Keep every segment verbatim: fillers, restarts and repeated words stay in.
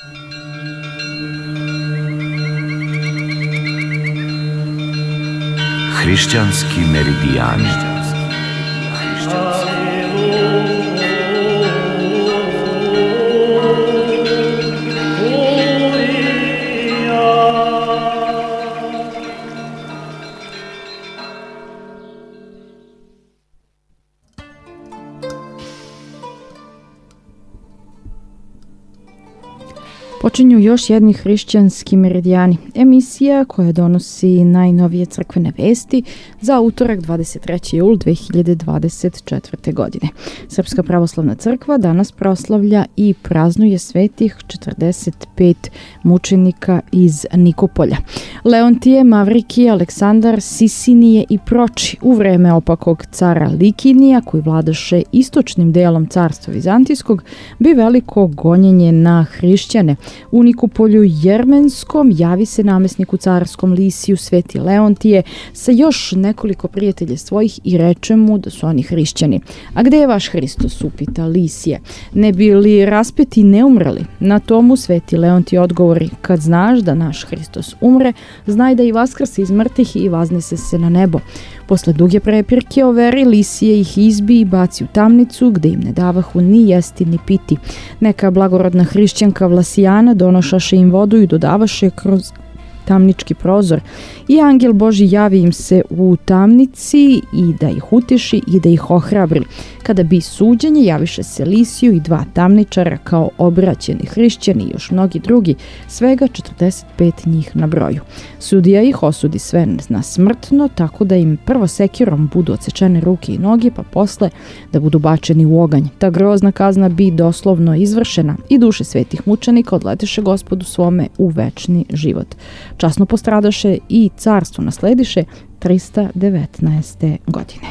Hrišćanski meridijani. Počinju još jedni hrišćanski meridijani, emisija koja donosi najnovije crkvene vesti za utorak dvadeset treći jul dve hiljade dvadeset četvrte. godine. Srpska pravoslavna crkva danas proslavlja i praznuje svetih četrdeset pet mučenika iz Nikopolja. Leontije, Mavrikije, Aleksandar, Sisinije i Proči u vreme opakog cara Likinija, koji vladaše istočnim delom carstva Vizantijskog, bi veliko gonjenje na hrišćane. U Nikopolju Jermenskom javi se namesniku carskom Lisiju Sveti Leontije sa još nekoliko prijatelja svojih i reče mu da su oni hrišćani. A gde je vaš Hristos, upita Lisije. Ne bi li raspeti ne umrli? Na tomu Sveti Leontije odgovori: kad znaš da naš Hristos umre, znaj da i vaskrse iz mrtvih i vaznese se na nebo. Posle duge prepirke o veri, Lisije ih izbi i baci u tamnicu, gde im ne davahu ni jesti ni piti. Neka blagorodna hrišćanka Vlasijana donošaše im vodu i dodavaše kroz tamnički prozor i angel Boži javi im se u tamnici i da ih uteši i da ih ohrabri. Kada bi suđenje, javiše se Lisiju i dva tamničara kao obraćeni hrišćani i još mnogi drugi, svega četrdeset pet njih na broju. Sudija ih osudi sve na smrtno, tako da im prvo sekirom budu odsečene ruke i noge, pa posle da budu bačeni u oganj. Ta grozna kazna bi doslovno izvršena i duše svetih mučenika odleteše Gospodu svome u večni život. Časno postradaše i carstvo naslediše trista devetnaeste. godine.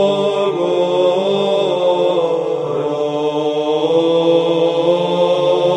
Oh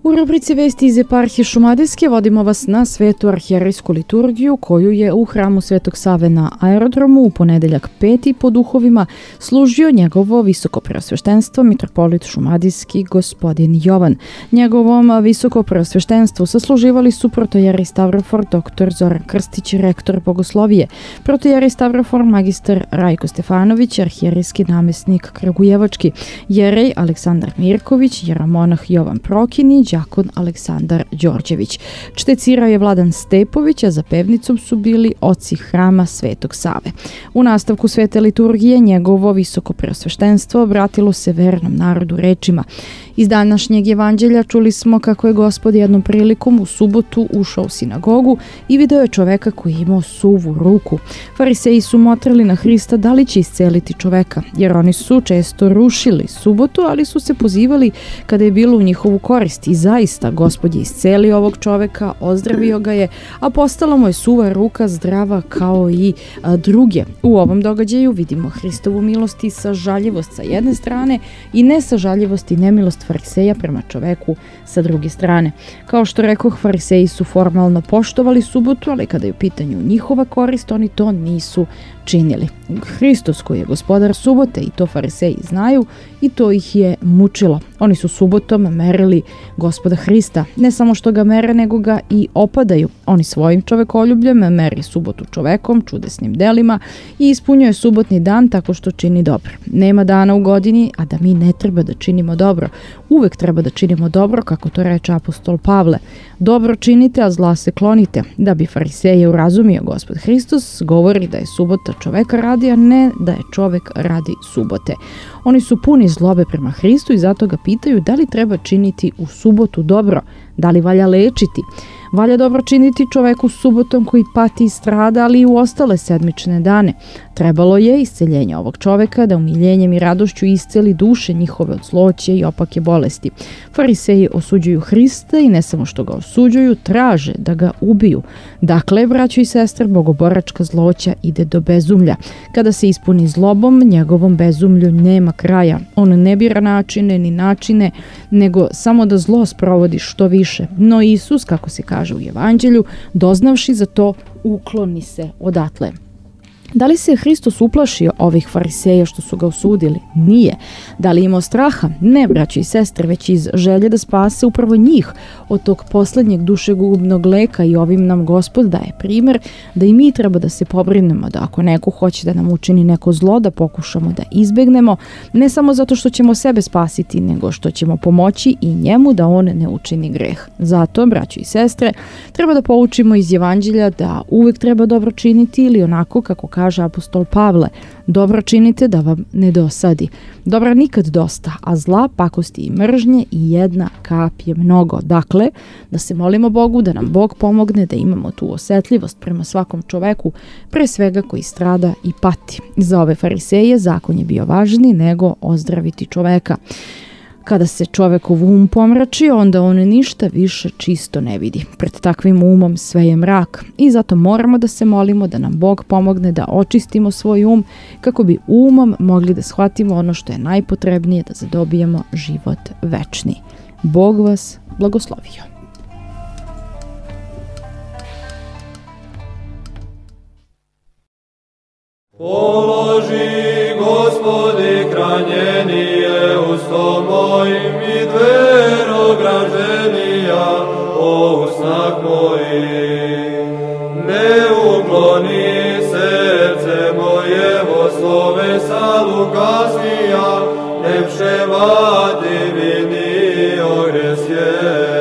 U rubrici Vesti iz eparhije Šumadijske vodimo vas na svetu arhijerejsku liturgiju koju je u hramu Svetog Save na aerodromu u ponedeljak peti po duhovima služio njegovo visokopreosveštenstvo mitropolit šumadijski gospodin Jovan. Njegovom visokopreosveštenstvu sasluživali su protojerej Stavrofor dr. Zoran Krstić, rektor bogoslovije, protojerej Stavrofor magistar Rajko Stefanović, arhijerejski namesnik Kragujevački, jerej Aleksandar Mirković, jeromonah Jovan Prokin i đakon Aleksandar Đorđević. Čtecirao je Vladan Stepović, a za pevnicom su bili oci hrama Svetog Save. U nastavku svete liturgije njegovo visokopreosveštenstvo obratilo se vernom narodu rečima: iz današnjeg evanđelja čuli smo kako je Gospod jednom prilikom u subotu ušao u sinagogu i video je čoveka koji je imao suvu ruku. Fariseji su motrili na Hrista da li će isceliti čoveka, jer oni su često rušili subotu, ali su se pozivali kada je bilo u njihovu korist. I zaista, Gospod je iscelio ovog čoveka, ozdravio ga je, a postala mu je suva ruka zdrava kao i a, druge. U ovom događaju vidimo Hristovu milost i sažaljivost sa jedne strane i nesažaljivost i nemilost fariseja prema čoveku sa druge strane. Kao što rekoh, fariseji su formalno poštovali subotu, ali kada je u pitanju njihova korist, oni to nisu činili. Hristos koji je gospodar subote, i to fariseji znaju, i to ih je mučilo. Oni su subotom merili Gospoda Hrista. Ne samo što ga mere, nego ga i opadaju. Oni svojim čovekoljubljem meri subotu čovekom, čudesnim delima i ispunjuje subotni dan tako što čini dobro. Nema dana u godini, a da mi ne treba da činimo dobro. Uvek treba da činimo dobro, kako to reče apostol Pavle. Dobro činite, a zla se klonite. Da bi fariseje urazumio Gospod Hristos, govori da je subota čoveka radi, a ne da je čovek radi subote. Oni su puni zlobe prema Hristu i zato ga pitaju da li treba činiti u subotu dobro, da li valja lečiti. Valja dobro činiti čoveku subotom koji pati i strada, ali i u ostale sedmične dane. Trebalo je isceljenje ovog čoveka da umiljenjem i radošću isceli duše njihove od zloće i opake bolesti. Fariseji osuđuju Hrista i ne samo što ga osuđuju, traže da ga ubiju. Dakle, braćo i sestre, bogoboračka zloća ide do bezumlja. Kada se ispuni zlobom, njegovom bezumlju nema kraja. On ne bira načine ni načine, nego samo da zlo sprovodi što više. No Isus, kako se kaže u evanđelju, doznavši za to, ukloni se odatle. Da li se Hristos uplašio ovih fariseja što su ga osudili? Nije. Da li imao straha? Ne, braćo i sestre, već iz želje da spase upravo njih od tog poslednjeg dušegubnog leka, i ovim nam Gospod daje primer da i mi treba da se pobrinemo da ako neko hoće da nam učini neko zlo, da pokušamo da izbegnemo, ne samo zato što ćemo sebe spasiti, nego što ćemo pomoći i njemu da on ne učini greh. Zato, braćo i sestre, treba da poučimo iz evanđelja da uvek treba dobro činiti, ili onako kako kaže apostol Pavle, dobro činite da vam ne dosadi. Dobra nikad dosta, a zla, pakosti i mržnje i jedna kap je mnogo. Dakle, da se molimo Bogu da nam Bog pomogne da imamo tu osetljivost prema svakom čoveku, pre svega koji strada i pati. Za ove fariseje zakon je bio važniji nego ozdraviti čoveka. Kada se čovekov um pomrači, onda on ništa više čisto ne vidi. Pred takvim umom sve je mrak i zato moramo da se molimo da nam Bog pomogne da očistimo svoj um kako bi umom mogli da shvatimo ono što je najpotrebnije da zadobijemo život večni. Bog vas blagoslovio. Položi, Gospodi, kranjenije ustom mojim i dvero graženija o usnak mojim. Ne ukloni srce moje vo slove salukasnija, ne vševati vini ogresje.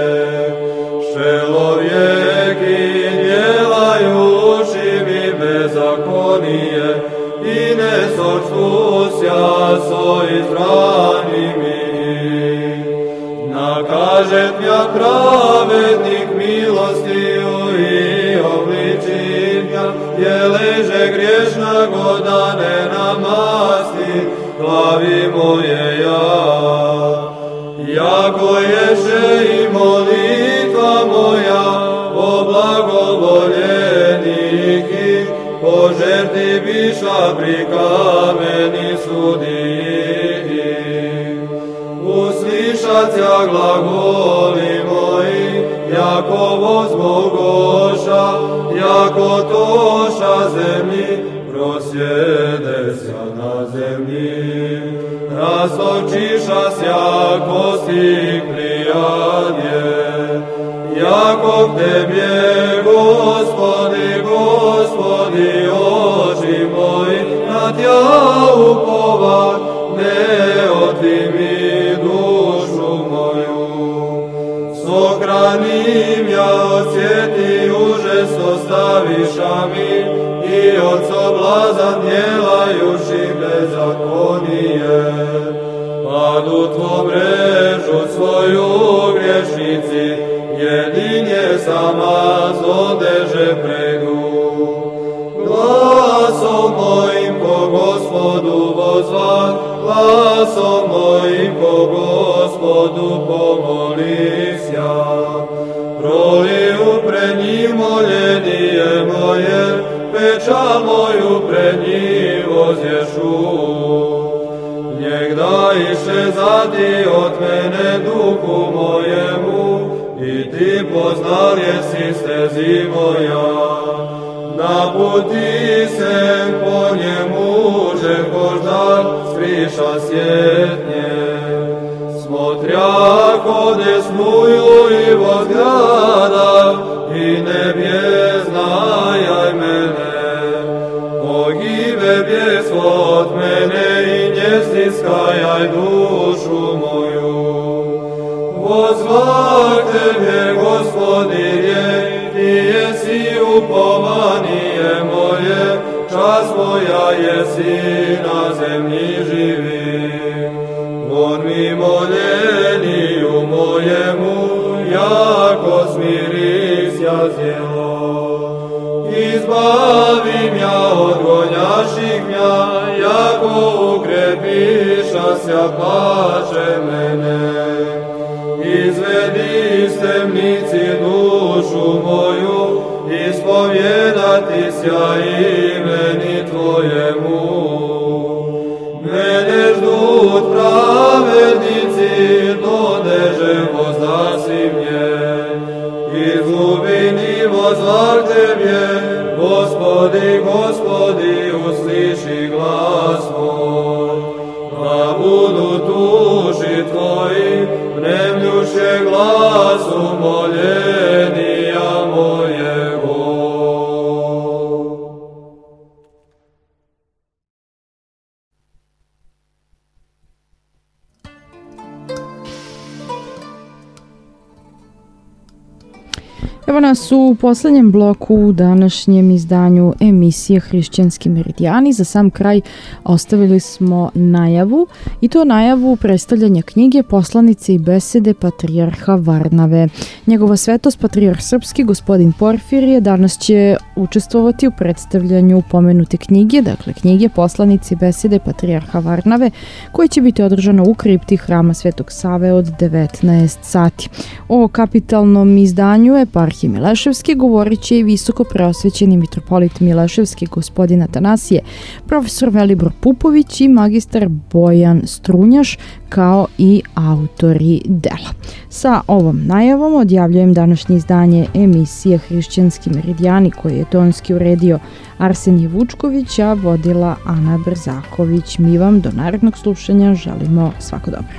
Šelovjek i djelaju lušimi bezakonije, i ne sorčusja so izbranimi. Nakažet mja pravednik milostiju i obličinja, je leže griješna godane namasti glavi moje ja. Jako ješe i molitva moja o blagovoljeniki, po žrtvi biša pri kameni sudiji. Uslišat ja glagoli moj, jako возмогоша, jako тоша землі, prosjedesja na zemlji. Rastočišas jako stiklijadje, jako k Tebje, Gospodi, Gospodi, oči moji, na Tja upovat, ne otrimi dušu moju. Sokranim ja od sjeti užes ostaviša mi, i od soblazan djelajuši bezakonije. Pad u Tvom mrežu svoju griješnici, jedinje sama zodeže predu. Glasom mojim ko Gospodu vozvan, glasom mojim ko Gospodu pomolisja. Proliju pred njim moljenije moje, pečal moju pred njim vozješu. Njeg da iše zadi od mene duhu mojemu, i Ti poznal jesi stezi moja. Na puti se po njemu, že koždan skriša sjetnje. Smotrjako desnuju i vozglada, i nebje znajaj mene. Pogibe bjeslo od mene i nje stiskajaj dušu moju. Vozvak Tebe, Gospodine, Ti jesi upomanije moje, čas moja jesi na zemlji živi. On mi moljeniju mojemu, jako smiris ja zjelo. Izbavim ja od gonjaših mja, jako ukrepiša sja pače mene. Izvedi iz temnici dušu moju, ispovjedati sja imeni Tvojemu. Mene ždut pravednici, dodeže vozdasi mnje. Iz glubini vozvar Tebje, Gospodi, Gospodi, usliši glas moj. Da budu tuši Tvoji, vnemljuše glasu moljenija mojego. Evo nas u poslednjem bloku u današnjem izdanju emisije Hrišćanski meridijani. Za sam kraj ostavili smo najavu, i to najavu predstavljanja knjige Poslanice i besede patrijarha Varnave. Njegova svetost patrijarh srpski gospodin Porfirije danas će učestvovati u predstavljanju pomenute knjige, dakle knjige Poslanice i besede patrijarha Varnave, koje će biti održano u kripti Hrama Svetog Save od devetnaest sati. O kapitalnom izdanju eparhije Mileševske govorit će i visoko preosvećeni mitropolit Mileševski gospodin Atanasije, profesor Velibor Pupović i magistar Bojan Strunjaš, kao i autori dela. Sa ovom najavom odjavljujem današnje izdanje emisije Hrišćanski meridijani, koje je tonski uredio Arsenije Vučković, a vodila Ana Brzaković. Mi vam do narednog slušanja želimo svako dobro.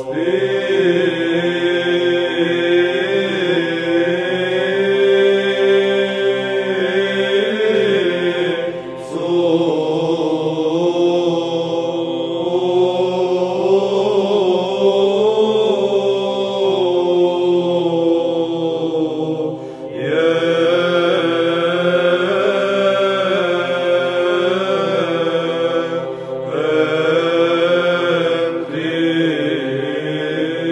Amen.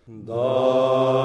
da